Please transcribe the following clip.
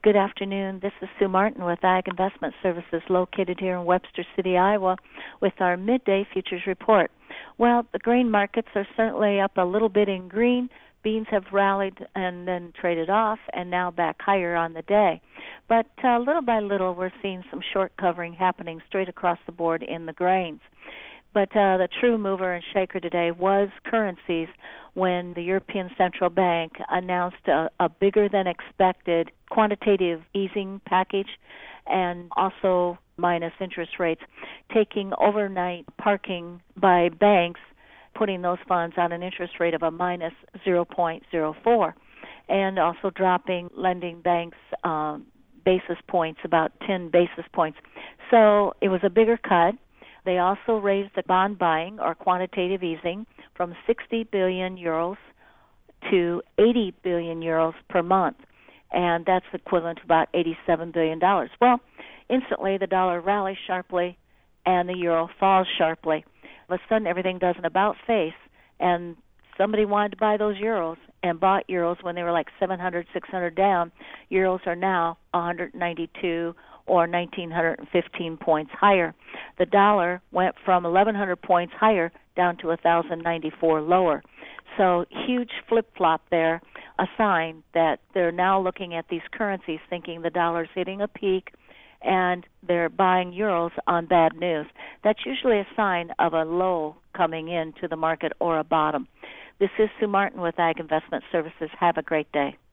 Good afternoon. This is Sue Martin with Ag Investment Services located here in Webster City, Iowa, with our midday futures report. Well, the grain markets are certainly up a little bit in green. Beans have rallied and then traded off and now back higher on the day. But little by little, we're seeing some short covering happening straight across the board in the grains. But the true mover and shaker today was currencies when the European Central Bank announced a bigger than expected quantitative easing package and also minus interest rates, taking overnight parking by banks, putting those funds on an interest rate of a minus 0.04, and also dropping lending banks basis points, about 10 basis points. So it was a bigger cut. They also raised the bond buying or quantitative easing from 60 billion euros to 80 billion euros per month, and that's equivalent to about $87 billion. Well, instantly the dollar rallies sharply and the euro falls sharply. All of a sudden everything does an about-face, and somebody wanted to buy those euros and bought euros when they were like 700, 600 down. Euros are now 192 or 1,915 points higher. The dollar went from 1,100 points higher down to 1,094 lower. So huge flip-flop there, a sign that they're now looking at these currencies thinking the dollar's hitting a peak and they're buying euros on bad news. That's usually a sign of a low coming into the market or a bottom. This is Sue Martin with Ag Investment Services. Have a great day.